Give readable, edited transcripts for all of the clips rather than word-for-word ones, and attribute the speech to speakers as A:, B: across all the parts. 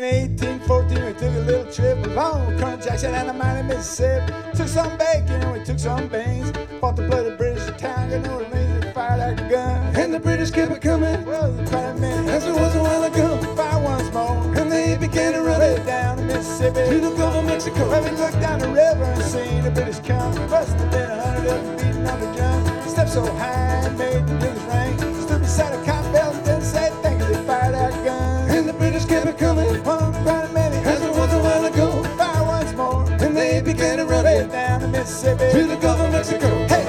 A: 1814, we took a little trip along Colonel Jackson and the mighty Mississippi. Took some bacon and we took some beans. Fought the bloody British town, got no Orleans, they fired our gun.
B: And the British kept it coming,
A: well, quite a minute,
B: as it was a while ago.
A: Fire once more,
B: and they began to run
A: way
B: it
A: down to Mississippi,
B: to the Gulf of Mexico.
A: Well, we looked down the river and seen the British come. Must have been 100 of them beating on the drum. Stepped so high, made the blues ring. Stood beside a cotton bell and didn't say thank you, they fired our gun.
B: And the British kept it coming,
A: quite a minute,
B: as it was a while ago.
A: Fire once more,
B: and they began to run
A: way
B: it
A: down to Mississippi,
B: to the Gulf of Mexico.
A: Hey!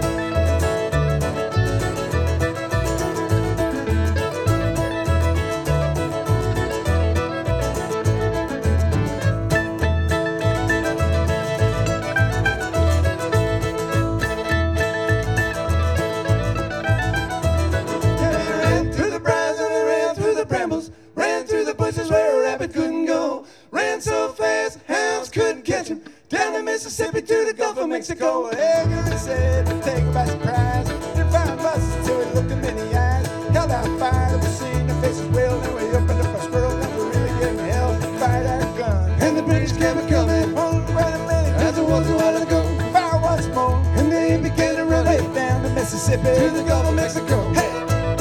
B: Ran through the bushes where a rabbit couldn't go. Ran so fast, hounds couldn't catch him. Down the Mississippi to the Gulf of Mexico.
A: Edgar said to take him by surprise. Didn't find buses till he looked him in the eyes. Held out fire, we seen their faces well. Then we opened up our squirrel, and we really getting hell. Fired our gun,
B: and the British kept it coming,
A: quite a minute,
B: as it was a while ago.
A: Fire once more,
B: and they began to run
A: way
B: it
A: down to Mississippi,
B: to the Gulf of Mexico.
A: Hey!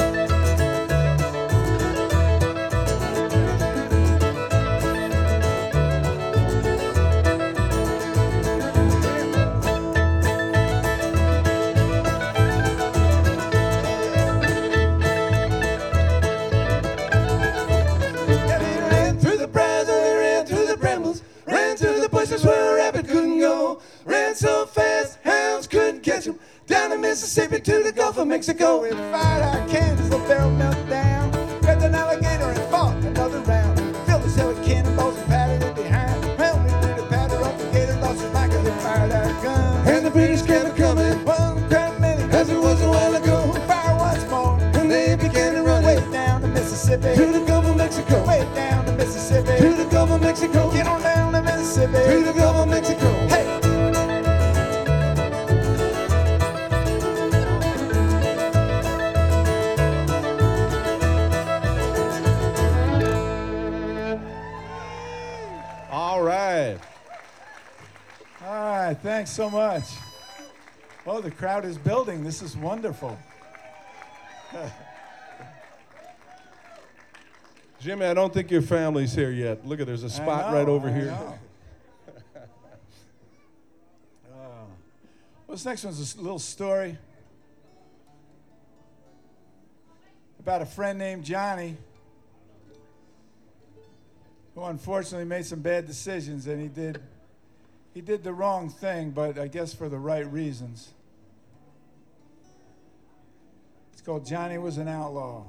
B: Where a rabbit couldn't go. Ran so fast, hounds couldn't catch him. Down the Mississippi to the Gulf of Mexico.
A: We fired our cannons, the barrel melted down. Grabbed an alligator and fought another round. Filled his head with cannonballs and patted it behind. Well, we did a patter off the gator, lost his back, and we fired our gun.
B: And the British kept it coming,
A: quite a minute,
B: as it was a while ago.
A: Fire once more,
B: and they began to run
A: way
B: it
A: down to Mississippi,
B: to the Gulf of Mexico.
A: way down to Mississippi,
B: to the Gulf of Mexico.
A: Get on down to Mississippi,
B: to the Gulf of Mexico.
A: Hey!
C: All right.
A: All right, thanks so much. Oh, the crowd is building. This is wonderful.
C: Jimmy, I don't think your family's here yet. Look at, there's a spot right over here.
A: Well, this next one's a little story about a friend named Johnny who unfortunately made some bad decisions, and he did the wrong thing, but I guess for the right reasons. It's called Johnny Was an Outlaw.